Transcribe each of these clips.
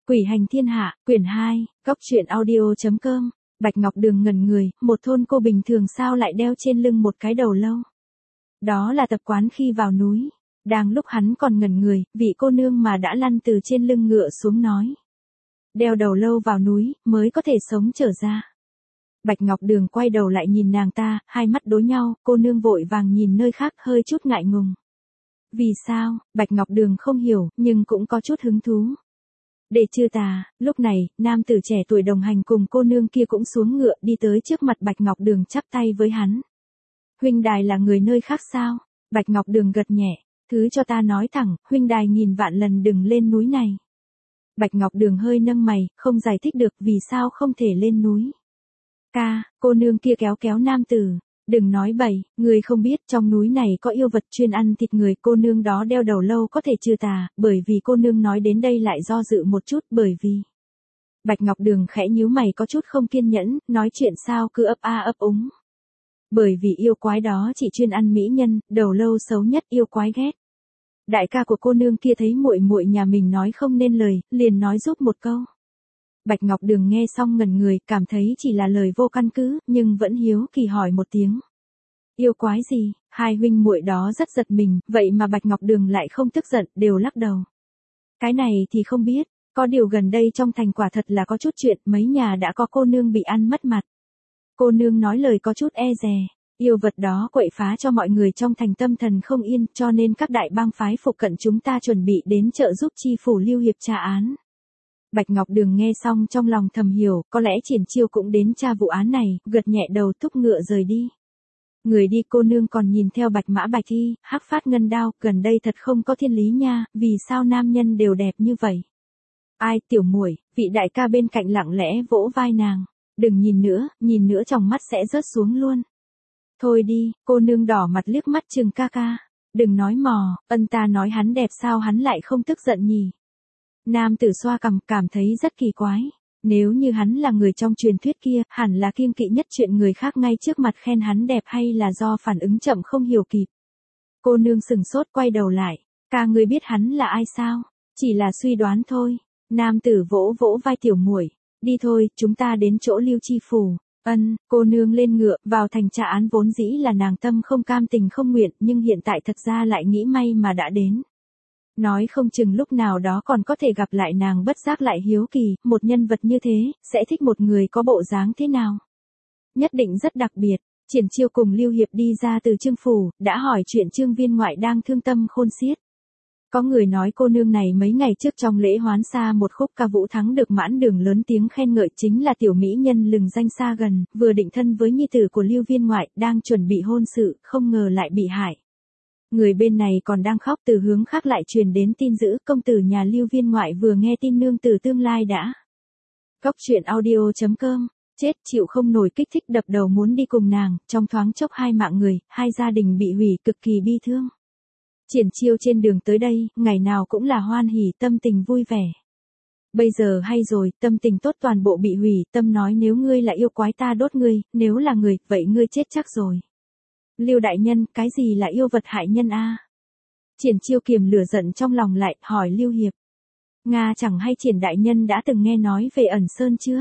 Quỷ hành thiên hạ, quyển 2, góc truyện audio.com. Bạch Ngọc Đường ngẩn người, một thôn cô bình thường sao lại đeo trên lưng một cái đầu lâu. Đó là tập quán khi vào núi. Đang lúc hắn còn ngẩn người, vị cô nương mà đã lăn từ trên lưng ngựa xuống nói. Đeo đầu lâu vào núi, mới có thể sống trở ra. Bạch Ngọc Đường quay đầu lại nhìn nàng ta, hai mắt đối nhau, cô nương vội vàng nhìn nơi khác hơi chút ngại ngùng. Vì sao, Bạch Ngọc Đường không hiểu, nhưng cũng có chút hứng thú. Để chư tà, lúc này, nam tử trẻ tuổi đồng hành cùng cô nương kia cũng xuống ngựa đi tới trước mặt Bạch Ngọc Đường chắp tay với hắn. Huynh đài là người nơi khác sao? Bạch Ngọc Đường gật nhẹ, thứ cho ta nói thẳng, huynh đài nghìn vạn lần đừng lên núi này. Bạch Ngọc Đường hơi nâng mày, không giải thích được vì sao không thể lên núi. Cô nương kia kéo kéo nam tử. Đừng nói bậy, người không biết trong núi này có yêu vật chuyên ăn thịt người, cô nương đó đeo đầu lâu có thể trừ tà, bởi vì cô nương nói đến đây lại do dự một chút bởi vì. Bạch Ngọc Đường khẽ nhíu mày có chút không kiên nhẫn, nói chuyện sao cứ ấp a ấp úng. Bởi vì yêu quái đó chỉ chuyên ăn mỹ nhân, đầu lâu xấu nhất yêu quái ghét. Đại ca của cô nương kia thấy muội muội nhà mình nói không nên lời, liền nói giúp một câu. Bạch Ngọc Đường nghe xong ngẩn người, cảm thấy chỉ là lời vô căn cứ, nhưng vẫn hiếu kỳ hỏi một tiếng. Yêu quái gì? Hai huynh muội đó rất giật mình, vậy mà Bạch Ngọc Đường lại không tức giận, đều lắc đầu. Cái này thì không biết, có điều gần đây trong thành quả thật là có chút chuyện, mấy nhà đã có cô nương bị ăn mất mặt. Cô nương nói lời có chút e dè, yêu vật đó quậy phá cho mọi người trong thành tâm thần không yên, cho nên các đại bang phái phụ cận chúng ta chuẩn bị đến trợ giúp chi phủ Lưu Hiệp tra án. Bạch Ngọc Đường nghe xong trong lòng thầm hiểu, có lẽ Triển Chiêu cũng đến tra vụ án này, gật nhẹ đầu thúc ngựa rời đi. Người đi cô nương còn nhìn theo Bạch Mã Bạch Thi, hắc phát ngân đao, gần đây thật không có thiên lý nha, vì sao nam nhân đều đẹp như vậy? Ai tiểu muội, vị đại ca bên cạnh lặng lẽ vỗ vai nàng, đừng nhìn nữa trong mắt sẽ rớt xuống luôn. Thôi đi, cô nương đỏ mặt liếc mắt chừng ca ca, đừng nói mò, ân ta nói hắn đẹp sao hắn lại không tức giận nhỉ? Nam tử xoa cằm cảm thấy rất kỳ quái. Nếu như hắn là người trong truyền thuyết kia, hẳn là kiêng kỵ nhất chuyện người khác ngay trước mặt khen hắn đẹp hay là do phản ứng chậm không hiểu kịp. Cô nương sừng sốt quay đầu lại. Ca ngươi biết hắn là ai sao? Chỉ là suy đoán thôi. Nam tử vỗ vỗ vai tiểu muội. Đi thôi, chúng ta đến chỗ Lưu chi phủ. Cô nương lên ngựa, vào thành tra án vốn dĩ là nàng tâm không cam tình không nguyện, nhưng hiện tại thật ra lại nghĩ may mà đã đến. Nói không chừng lúc nào đó còn có thể gặp lại nàng bất giác lại hiếu kỳ, một nhân vật như thế, sẽ thích một người có bộ dáng thế nào. Nhất định rất đặc biệt, Triển Chiêu cùng Lưu Hiệp đi ra từ Trương phủ, đã hỏi chuyện Trương viên ngoại đang thương tâm khôn xiết. Có người nói cô nương này mấy ngày trước trong lễ hoán xa một khúc ca vũ thắng được mãn đường lớn tiếng khen ngợi chính là tiểu mỹ nhân lừng danh xa gần, vừa định thân với nhi tử của Lưu viên ngoại, đang chuẩn bị hôn sự, không ngờ lại bị hại. Người bên này còn đang khóc từ hướng khác lại truyền đến tin dữ công tử nhà Lưu viên ngoại vừa nghe tin nương tử tương lai đã. Góc truyện audio.com, chết chịu không nổi kích thích đập đầu muốn đi cùng nàng, trong thoáng chốc hai mạng người, hai gia đình bị hủy cực kỳ bi thương. Triển Chiêu trên đường tới đây, ngày nào cũng là hoan hỉ tâm tình vui vẻ. Bây giờ hay rồi, tâm tình tốt toàn bộ bị hủy, tâm nói nếu ngươi là yêu quái ta đốt ngươi, nếu là người, vậy ngươi chết chắc rồi. Lưu đại nhân, cái gì là yêu vật hại nhân a? Triển Chiêu kiềm lửa giận trong lòng lại, hỏi Lưu Hiệp. Nga chẳng hay Triển đại nhân đã từng nghe nói về Ẩn Sơn chưa?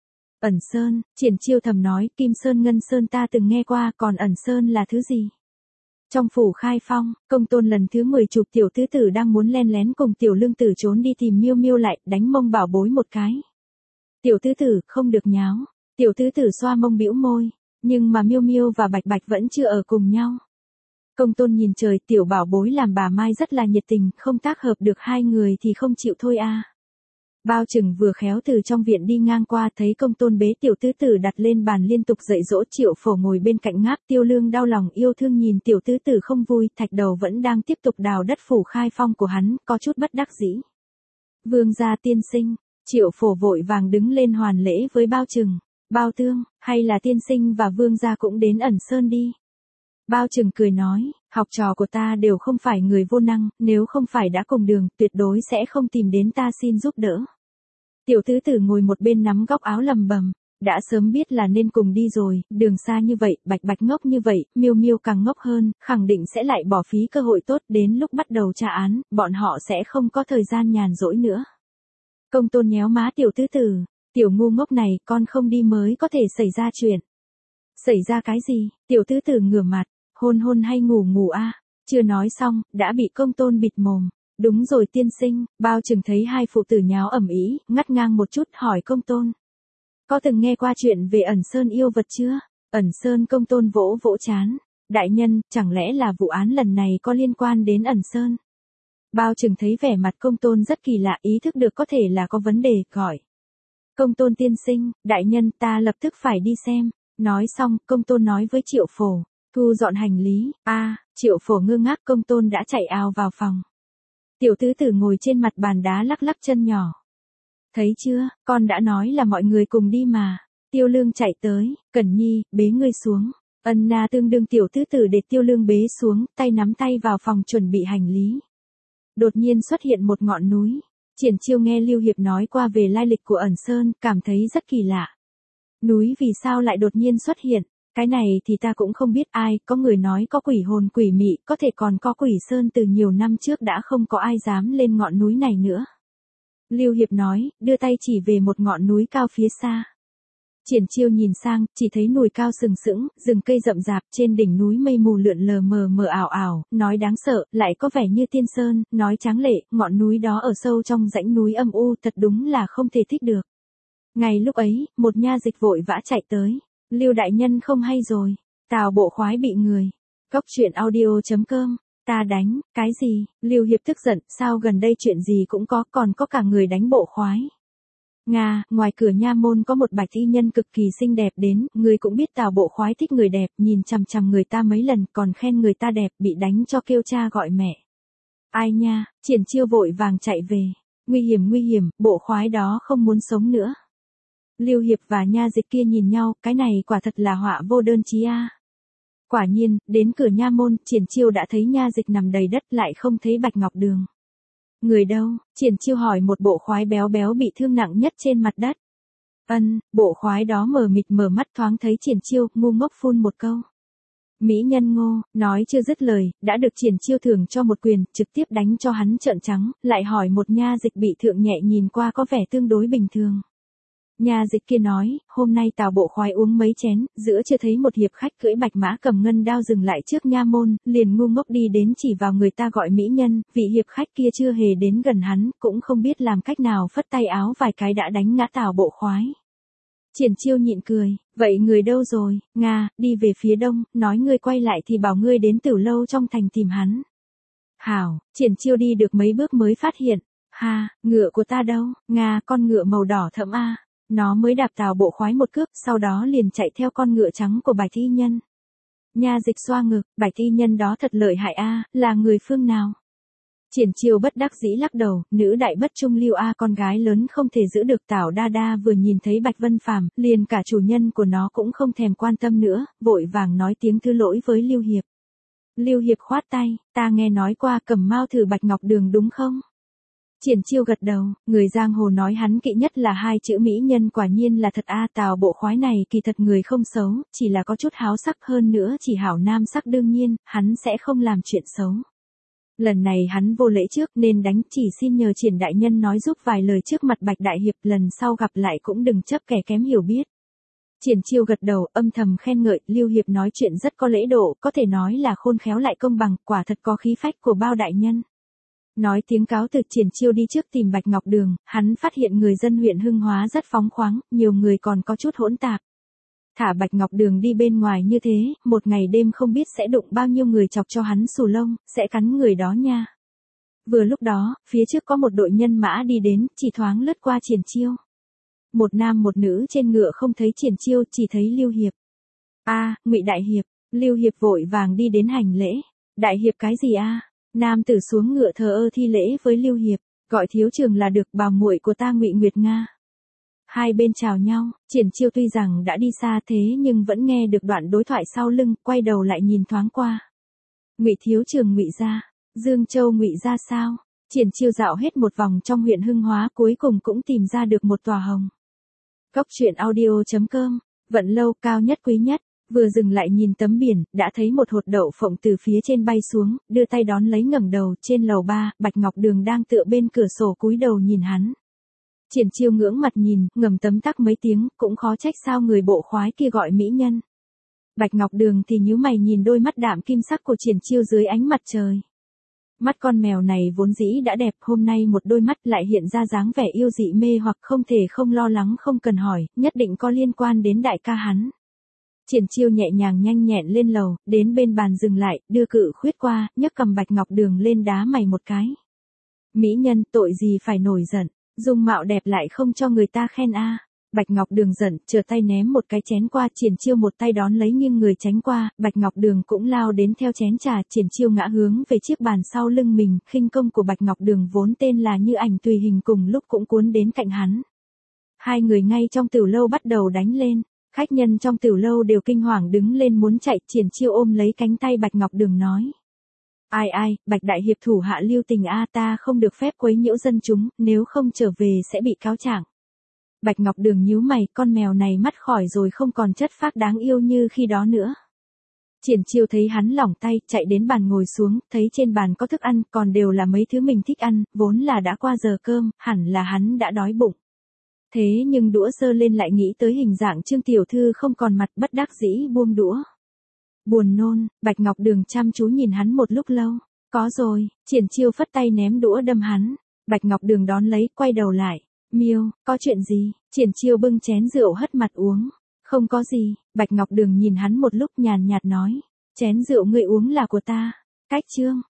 Ẩn Sơn, Triển Chiêu thầm nói, Kim Sơn Ngân Sơn ta từng nghe qua, còn Ẩn Sơn là thứ gì? Trong phủ Khai Phong, công tôn lần thứ 10 chụp tiểu tứ tử đang muốn len lén cùng tiểu lương tử trốn đi tìm Miêu Miêu lại, đánh mông Bảo Bối một cái. Tiểu tứ tử, không được nháo. Tiểu tứ tử xoa mông bĩu môi. Nhưng mà Miêu Miêu và Bạch Bạch vẫn chưa ở cùng nhau. Công tôn nhìn trời, tiểu Bảo Bối làm bà Mai rất là nhiệt tình, không tác hợp được hai người thì không chịu thôi a. Bao Trừng vừa khéo từ trong viện đi ngang qua thấy công tôn bế tiểu tứ tử đặt lên bàn liên tục dạy dỗ Triệu Phổ ngồi bên cạnh ngáp. Tiêu Lương đau lòng yêu thương nhìn tiểu tứ tử không vui, thạch đầu vẫn đang tiếp tục đào đất phủ Khai Phong của hắn, có chút bất đắc dĩ. Vương gia tiên sinh, Triệu Phổ vội vàng đứng lên hoàn lễ với Bao Trừng. Bao Tương, hay là tiên sinh và vương gia cũng đến Ẩn Sơn đi. Bao Trừng cười nói, học trò của ta đều không phải người vô năng, nếu không phải đã cùng đường, tuyệt đối sẽ không tìm đến ta xin giúp đỡ. Tiểu tứ tử ngồi một bên nắm góc áo lầm bầm, đã sớm biết là nên cùng đi rồi, đường xa như vậy, Bạch Bạch ngốc như vậy, Miêu Miêu càng ngốc hơn, khẳng định sẽ lại bỏ phí cơ hội tốt, đến lúc bắt đầu tra án, bọn họ sẽ không có thời gian nhàn rỗi nữa. Công Tôn nhéo má tiểu tứ tử, tiểu ngu ngốc này con không đi mới có thể xảy ra chuyện. Xảy ra cái gì? Tiểu tứ tử ngửa mặt, hôn hôn hay ngủ ngủ a? Chưa nói xong, đã bị Công Tôn bịt mồm. Đúng rồi tiên sinh, bao chừng thấy hai phụ tử nháo ầm ĩ, ngắt ngang một chút hỏi Công Tôn. Có từng nghe qua chuyện về ẩn sơn yêu vật chưa? Ẩn sơn. Công Tôn vỗ vỗ chán. Đại nhân, chẳng lẽ là vụ án lần này có liên quan đến ẩn sơn? Bao chừng thấy vẻ mặt Công Tôn rất kỳ lạ, ý thức được có thể là có vấn đề, gọi. Công Tôn tiên sinh, đại nhân ta lập tức phải đi xem. Nói xong, Công Tôn nói với Triệu Phổ, thu dọn hành lý. Triệu Phổ ngơ ngác. Công Tôn đã chạy ào vào phòng. Tiểu tứ tử ngồi trên mặt bàn đá lắc lắc chân nhỏ. Thấy chưa, con đã nói là mọi người cùng đi mà. Tiêu Lương chạy tới, Cẩn Nhi, bế ngươi xuống. Ân Na tương đương tiểu tứ tử để Tiêu Lương bế xuống, tay nắm tay vào phòng chuẩn bị hành lý. Đột nhiên xuất hiện một ngọn núi. Triển Chiêu nghe Lưu Hiệp nói qua về lai lịch của ẩn sơn, cảm thấy rất kỳ lạ. Núi vì sao lại đột nhiên xuất hiện? Cái này thì ta cũng không biết ai, có người nói có quỷ hồn quỷ mị, có thể còn có quỷ sơn từ nhiều năm trước đã không có ai dám lên ngọn núi này nữa. Lưu Hiệp nói, đưa tay chỉ về một ngọn núi cao phía xa. Triển Chiêu nhìn sang, chỉ thấy núi cao sừng sững, rừng cây rậm rạp, trên đỉnh núi mây mù lượn lờ mờ mờ ảo ảo, nói đáng sợ, lại có vẻ như tiên sơn, nói tráng lệ, ngọn núi đó ở sâu trong rãnh núi âm u, thật đúng là không thể thích được. Ngay lúc ấy, một nha dịch vội vã chạy tới. Lưu đại nhân không hay rồi, Tào Bộ Khoái bị người. Cóc truyện audio.com, ta đánh, cái gì? Lưu Hiệp tức giận, sao gần đây chuyện gì cũng có, còn có cả người đánh Bộ Khoái. Nga, ngoài cửa nha môn có một bạch y nhân cực kỳ xinh đẹp đến, người cũng biết Tào Bộ Khoái thích người đẹp, nhìn chằm chằm người ta mấy lần, còn khen người ta đẹp, bị đánh cho kêu cha gọi mẹ. Ai nha, Triển Chiêu vội vàng chạy về. Nguy hiểm, Bộ Khoái đó không muốn sống nữa. Lưu Hiệp và nha dịch kia nhìn nhau, cái này quả thật là họa vô đơn chí a. Quả nhiên, đến cửa nha môn, Triển Chiêu đã thấy nha dịch nằm đầy đất, lại không thấy Bạch Ngọc Đường. Người đâu? Triển Chiêu hỏi một Bộ Khoái béo béo bị thương nặng nhất trên mặt đất. Bộ Khoái đó mờ mịt mở mắt thoáng thấy Triển Chiêu, ngu ngốc phun một câu. Mỹ nhân Ngô, nói chưa dứt lời, đã được Triển Chiêu thưởng cho một quyền, trực tiếp đánh cho hắn trợn trắng, lại hỏi một nha dịch bị thượng nhẹ nhìn qua có vẻ tương đối bình thường. Nha dịch kia nói, hôm nay Tào Bộ Khoái uống mấy chén, giữa chưa thấy một hiệp khách cưỡi bạch mã cầm ngân đao dừng lại trước nha môn, liền ngu ngốc đi đến chỉ vào người ta gọi mỹ nhân, vị hiệp khách kia chưa hề đến gần hắn, cũng không biết làm cách nào phất tay áo vài cái đã đánh ngã Tào Bộ Khoái. Triển Chiêu nhịn cười, vậy người đâu rồi? Nga, đi về phía đông, nói ngươi quay lại thì bảo ngươi đến Tử Lâu trong thành tìm hắn. Hảo, Triển Chiêu đi được mấy bước mới phát hiện, ngựa của ta đâu? Nga, con ngựa màu đỏ thẫm a. Nó mới đạp Tào Bộ Khoái một cước, sau đó liền chạy theo con ngựa trắng của bạch y nhân. Nha dịch xoa ngực, bạch y nhân đó thật lợi hại a, là người phương nào? Triển Chiêu bất đắc dĩ lắc đầu, nữ đại bất trung lưu a, con gái lớn không thể giữ được. Tảo Đa Đa vừa nhìn thấy Bạch Vân Phàm, liền cả chủ nhân của nó cũng không thèm quan tâm nữa, vội vàng nói tiếng thứ lỗi với Lưu Hiệp. Lưu Hiệp khoát tay, ta nghe nói qua Cẩm Mao thử Bạch Ngọc Đường đúng không? Triển Chiêu gật đầu, người giang hồ nói hắn kỵ nhất là hai chữ mỹ nhân, quả nhiên là thật a. Tào Bộ Khoái này kỳ thật người không xấu, chỉ là có chút háo sắc, hơn nữa chỉ hảo nam sắc, đương nhiên, hắn sẽ không làm chuyện xấu. Lần này hắn vô lễ trước nên đánh, chỉ xin nhờ Triển đại nhân nói giúp vài lời trước mặt Bạch đại hiệp, lần sau gặp lại cũng đừng chấp kẻ kém hiểu biết. Triển Chiêu gật đầu, âm thầm khen ngợi, Lưu Hiệp nói chuyện rất có lễ độ, có thể nói là khôn khéo lại công bằng, quả thật có khí phách của bao đại nhân. Nói tiếng cáo từ, Triển Chiêu đi trước tìm Bạch Ngọc Đường, hắn phát hiện người dân huyện Hưng Hóa rất phóng khoáng, nhiều người còn có chút hỗn tạp. Thả Bạch Ngọc Đường đi bên ngoài như thế, một ngày đêm không biết sẽ đụng bao nhiêu người chọc cho hắn xù lông, sẽ cắn người đó nha. Vừa lúc đó, phía trước có một đội nhân mã đi đến, chỉ thoáng lướt qua Triển Chiêu. Một nam một nữ trên ngựa không thấy Triển Chiêu, chỉ thấy Lưu Hiệp. Ngụy đại hiệp. Lưu Hiệp vội vàng đi đến hành lễ. Đại hiệp cái gì a? Nam tử xuống ngựa thờ ơ thi lễ với Lưu Hiệp, gọi thiếu trường là được, bảo muội của ta Ngụy Nguyệt Nga. Hai bên chào nhau, Triển Chiêu tuy rằng đã đi xa thế nhưng vẫn nghe được đoạn đối thoại sau lưng, quay đầu lại nhìn thoáng qua. Ngụy thiếu trường Ngụy gia, Dương Châu Ngụy gia sao? Triển Chiêu dạo hết một vòng trong huyện Hưng Hóa, cuối cùng cũng tìm ra được một tòa hồng. Cóc truyện audio.com, vận lâu cao nhất quý nhất. Vừa dừng lại nhìn tấm biển, đã thấy một hột đậu phộng từ phía trên bay xuống, đưa tay đón lấy, ngẩng đầu, trên lầu 3, Bạch Ngọc Đường đang tựa bên cửa sổ cúi đầu nhìn hắn. Triển Chiêu ngưỡng mặt nhìn, ngầm tấm tắc mấy tiếng, cũng khó trách sao người bộ khoái kia gọi mỹ nhân. Bạch Ngọc Đường thì nhíu mày nhìn đôi mắt đạm kim sắc của Triển Chiêu dưới ánh mặt trời. Mắt con mèo này vốn dĩ đã đẹp, hôm nay một đôi mắt lại hiện ra dáng vẻ yêu dị mê hoặc không thể không lo lắng không cần hỏi, nhất định có liên quan đến đại ca hắn. Triển Chiêu nhẹ nhàng nhanh nhẹn lên lầu, đến bên bàn dừng lại, đưa cự khuyết qua, nhấc cầm Bạch Ngọc Đường lên đá mày một cái. Mỹ nhân, tội gì phải nổi giận, dung mạo đẹp lại không cho người ta khen a. Bạch Ngọc Đường giận, trở tay ném một cái chén qua, Triển Chiêu một tay đón lấy nghiêng người tránh qua, Bạch Ngọc Đường cũng lao đến theo chén trà, Triển Chiêu ngã hướng về chiếc bàn sau lưng mình, khinh công của Bạch Ngọc Đường vốn tên là Như Ảnh tùy hình cùng lúc cũng cuốn đến cạnh hắn. Hai người ngay trong tiểu lâu bắt đầu đánh lên, khách nhân trong tiểu lâu đều kinh hoàng đứng lên muốn chạy, Triển Chiêu ôm lấy cánh tay Bạch Ngọc Đường nói. Ai, Bạch đại hiệp thủ hạ lưu tình a, ta không được phép quấy nhiễu dân chúng, nếu không trở về sẽ bị cáo trạng. Bạch Ngọc Đường nhíu mày, con mèo này mắt khỏi rồi không còn chất phác đáng yêu như khi đó nữa. Triển Chiêu thấy hắn lỏng tay, chạy đến bàn ngồi xuống, thấy trên bàn có thức ăn, còn đều là mấy thứ mình thích ăn, vốn là đã qua giờ cơm, hẳn là hắn đã đói bụng. Thế nhưng đũa giơ lên lại nghĩ tới hình dạng Trương tiểu thư không còn mặt, bất đắc dĩ buông đũa. Buồn nôn, Bạch Ngọc Đường chăm chú nhìn hắn một lúc lâu. Có rồi, Triển Chiêu phất tay ném đũa đâm hắn. Bạch Ngọc Đường đón lấy, quay đầu lại. Miêu, có chuyện gì? Triển Chiêu bưng chén rượu hất mặt uống. Không có gì, Bạch Ngọc Đường nhìn hắn một lúc nhàn nhạt nói. Chén rượu ngươi uống là của ta. Cách Trương,